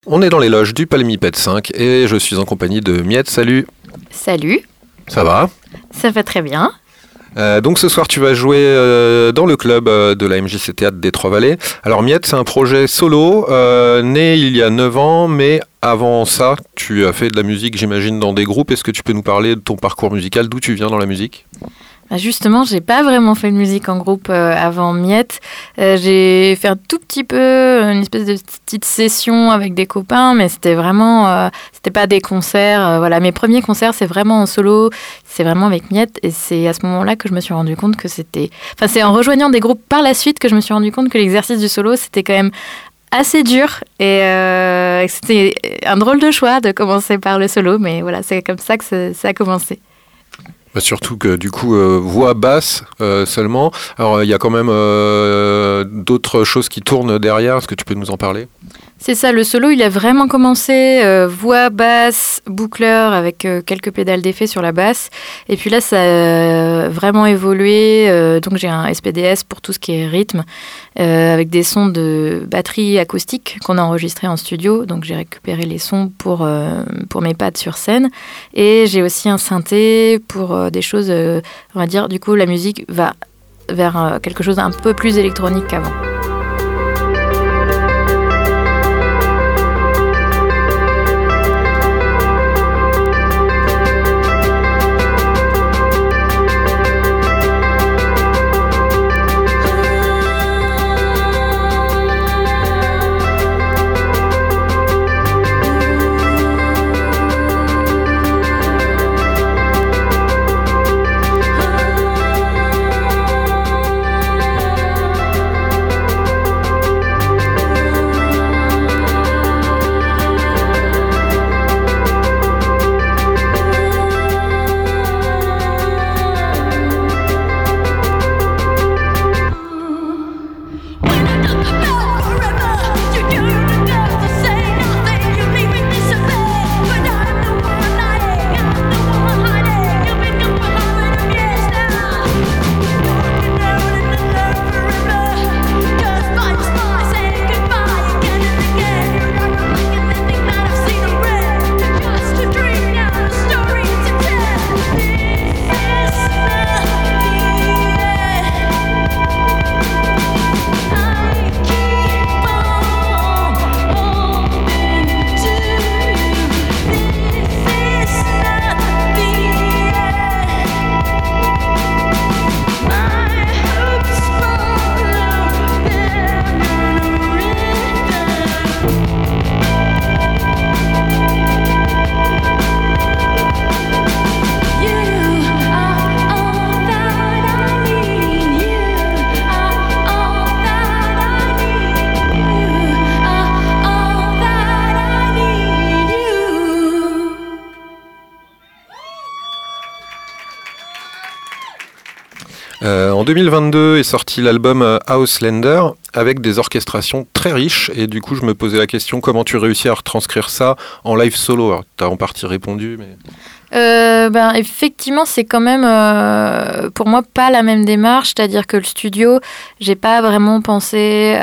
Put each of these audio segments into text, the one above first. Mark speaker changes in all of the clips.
Speaker 1: On est dans les loges du Palmipède 5 et je suis en compagnie de Miette. Salut.
Speaker 2: Salut.
Speaker 1: Ça va ?
Speaker 2: Ça va très bien.
Speaker 1: Donc ce soir tu vas jouer dans le club de la MJC Théâtre des Trois-Vallées. Alors Miette, c'est un projet solo, né il y a 9 ans, mais avant ça tu as fait de la musique, j'imagine, dans des groupes. Est-ce que tu peux nous parler de ton parcours musical, d'où tu viens dans la musique ?
Speaker 2: Justement, j'ai pas vraiment fait de musique en groupe avant Miette. J'ai fait un tout petit peu une espèce de petite session avec des copains, mais c'était vraiment, c'était pas des concerts. Voilà, mes premiers concerts, c'est vraiment en solo, c'est vraiment avec Miette, et c'est à ce moment-là que je me suis rendu compte que c'était, enfin, c'est en rejoignant des groupes par la suite que je me suis rendu compte que l'exercice du solo, c'était quand même assez dur, et c'était un drôle de choix de commencer par le solo, mais voilà, c'est comme ça que ça a commencé.
Speaker 1: Surtout que du coup, voix basse seulement. Alors il y a quand même d'autres choses qui tournent derrière. Est-ce que tu peux nous en parler ?
Speaker 2: C'est ça, le solo, il a vraiment commencé voix, basse, boucleur avec quelques pédales d'effet sur la basse. Et puis là, ça a vraiment évolué. Donc j'ai un SPDS pour tout ce qui est rythme, avec des sons de batterie acoustique qu'on a enregistrés en studio. Donc j'ai récupéré les sons pour mes pads sur scène. Et j'ai aussi un synthé pour des choses, on va dire, du coup, la musique va vers quelque chose d'un peu plus électronique qu'avant.
Speaker 1: En 2022 est sorti l'album Houselander avec des orchestrations très riches, et du coup je me posais la question, comment tu réussis à retranscrire ça en live solo ? Alors tu as en partie répondu, mais...
Speaker 2: Effectivement, c'est quand même pour moi pas la même démarche, c'est-à-dire que le studio, j'ai pas vraiment pensé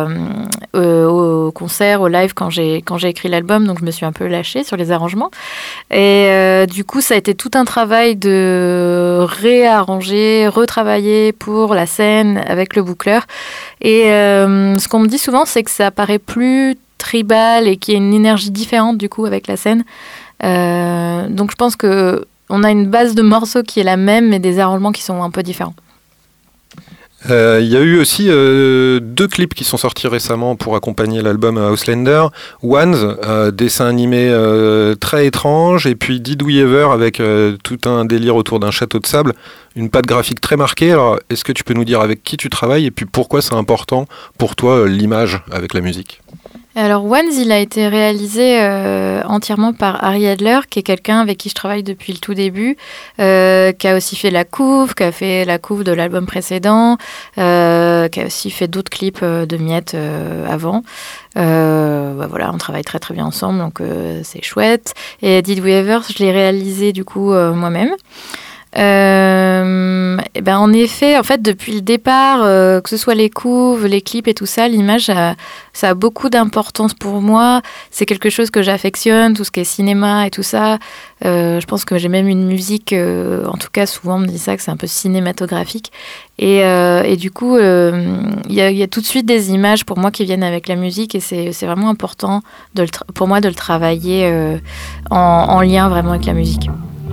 Speaker 2: au concert, au live quand j'ai écrit l'album, donc je me suis un peu lâchée sur les arrangements, et du coup ça a été tout un travail de réarranger, retravailler pour la scène avec le boucleur, et ce qu'on me dit souvent, c'est que ça paraît plus tribal et qu'il y a une énergie différente du coup avec la scène. Donc je pense qu'on a une base de morceaux qui est la même, mais des arrangements qui sont un peu différents.
Speaker 1: Il y a eu aussi 2 clips qui sont sortis récemment pour accompagner l'album Houselander. Ones, dessin animé très étrange, et puis Did We Ever avec tout un délire autour d'un château de sable, une patte graphique très marquée. Alors, est-ce que tu peux nous dire avec qui tu travailles, et puis pourquoi c'est important pour toi l'image avec la musique ?
Speaker 2: Alors Ones, il a été réalisé entièrement par Harry Adler, qui est quelqu'un avec qui je travaille depuis le tout début, qui a aussi fait la couve, qui a fait la couve de l'album précédent, qui a aussi fait d'autres clips de Miette avant. Voilà, on travaille très très bien ensemble, donc c'est chouette. Et Did We Ever, je l'ai réalisé du coup moi-même. Eh ben, en effet, en fait, depuis le départ, que ce soit les couves, les clips et tout ça, l'image, ça a beaucoup d'importance pour moi. C'est quelque chose que j'affectionne, tout ce qui est cinéma et tout ça. Je pense que j'ai même une musique, en tout cas, souvent on me dit ça, que c'est un peu cinématographique. Et du coup, il y a tout de suite des images pour moi qui viennent avec la musique et c'est vraiment important pour moi de le travailler en lien vraiment avec la musique.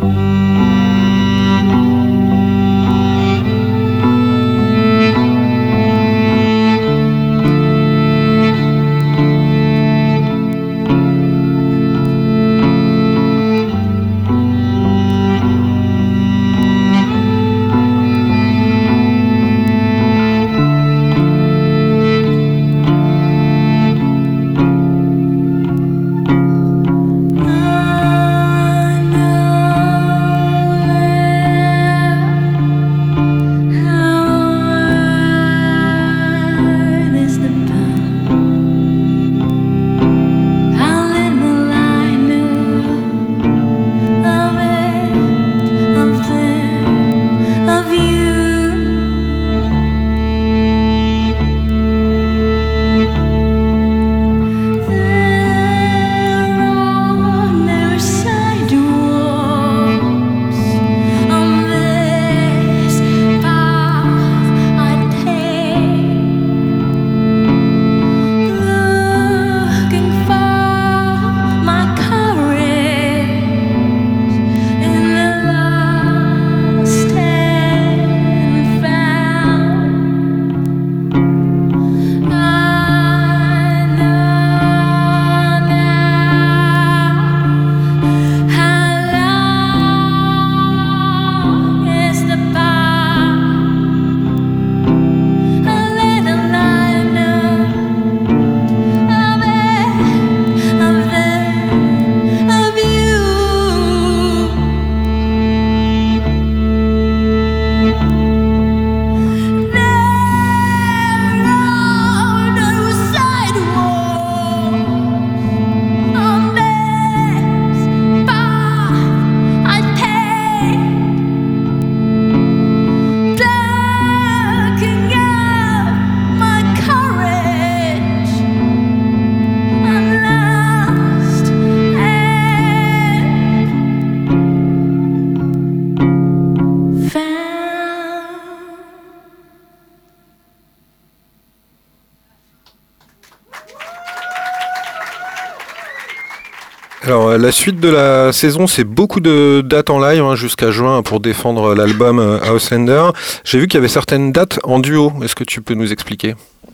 Speaker 1: Alors, la suite de la saison, c'est beaucoup de dates en live jusqu'à juin pour défendre l'album Auslander. J'ai vu qu'il y avait certaines dates en duo. Est-ce que tu peux nous expliquer ?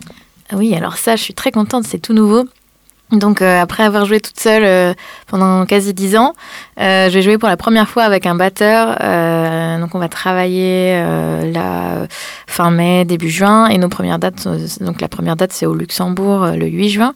Speaker 2: Oui, alors ça, je suis très contente, c'est tout nouveau. Donc après avoir joué toute seule pendant quasi 10 ans, je vais jouer pour la première fois avec un batteur. Donc on va travailler là fin mai, début juin. Et nos premières dates, donc la première date c'est au Luxembourg le 8 juin.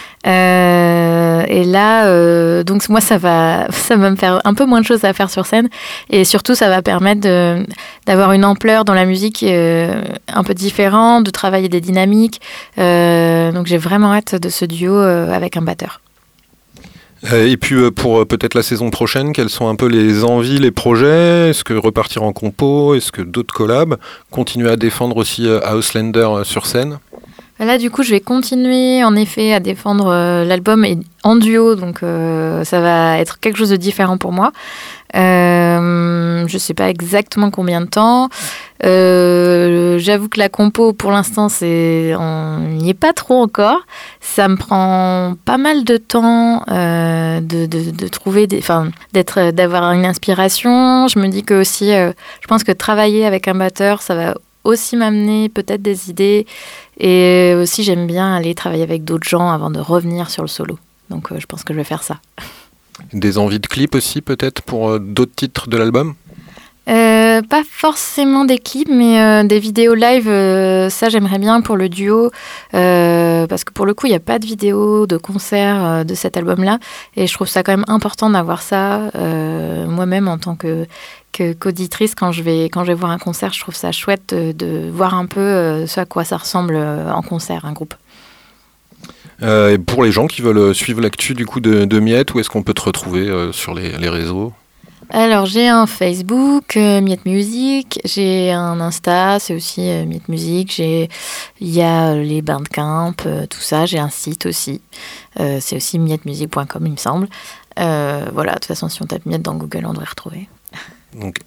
Speaker 2: Et là, donc moi ça va me faire un peu moins de choses à faire sur scène et surtout ça va permettre d'avoir une ampleur dans la musique un peu différente, de travailler des dynamiques. Donc j'ai vraiment hâte de ce duo avec un batteur.
Speaker 1: Et puis pour peut-être la saison prochaine, quelles sont un peu les envies, les projets ? Est-ce que repartir en compo ? Est-ce que d'autres collabs ? Continuer à défendre aussi Auslander sur scène ?
Speaker 2: Là, du coup, je vais continuer, en effet, à défendre l'album en duo. Donc, ça va être quelque chose de différent pour moi. Je ne sais pas exactement combien de temps. J'avoue que la compo, pour l'instant, on n'y est pas trop encore. Ça me prend pas mal de temps de trouver, d'avoir une inspiration. Je me dis que aussi, je pense que travailler avec un batteur, ça va aussi m'amener peut-être des idées. Et aussi, j'aime bien aller travailler avec d'autres gens avant de revenir sur le solo. Donc, je pense que je vais faire ça.
Speaker 1: Des envies de clips aussi, peut-être, pour d'autres titres de l'album ?
Speaker 2: Pas forcément des clips, mais des vidéos live, ça j'aimerais bien pour le duo, parce que pour le coup, il n'y a pas de vidéo de concert de cet album-là, et je trouve ça quand même important d'avoir ça. Moi-même, en tant qu'auditrice, quand je vais voir un concert, je trouve ça chouette de voir un peu ce à quoi ça ressemble en concert, un groupe.
Speaker 1: Et pour les gens qui veulent suivre l'actu du coup de Miette, où est-ce qu'on peut te retrouver sur les réseaux ?
Speaker 2: Alors, j'ai un Facebook, Miette Music, j'ai un Insta, c'est aussi Miette Music, il y a les Bandcamp, tout ça, j'ai un site aussi, c'est aussi miettemusic.com, il me semble. Voilà, de toute façon, si on tape Miette dans Google, on devrait retrouver.
Speaker 1: Donc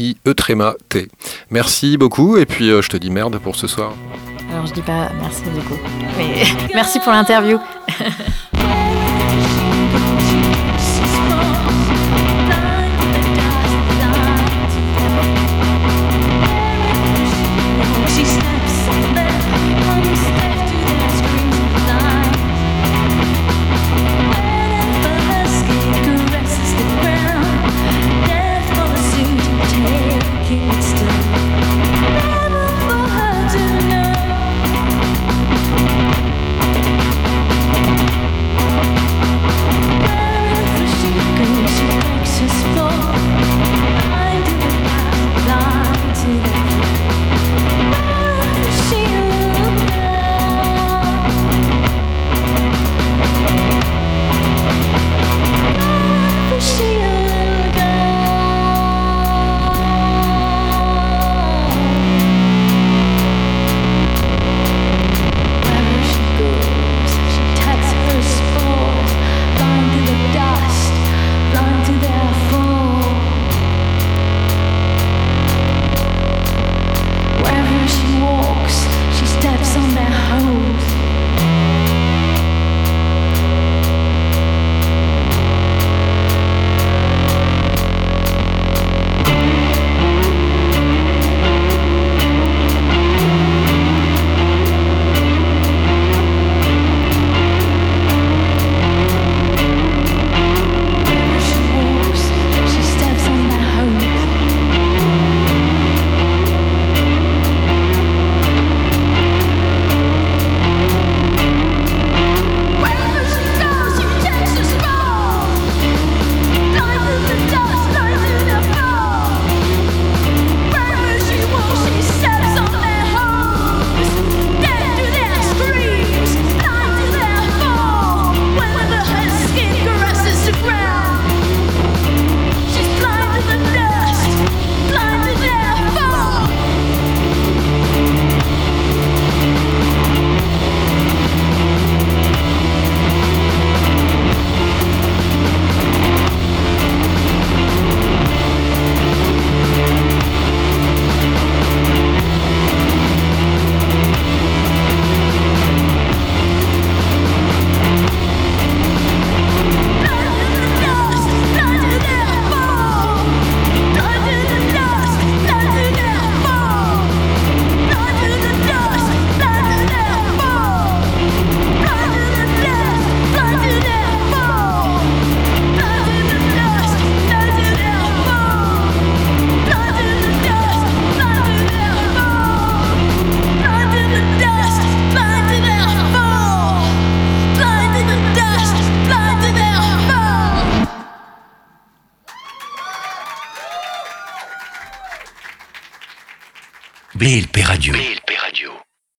Speaker 1: M-I-E-T. Merci beaucoup, et puis je te dis merde pour ce soir.
Speaker 2: Alors, je dis pas merci du coup, mais merci pour l'interview.
Speaker 3: BLP Radio.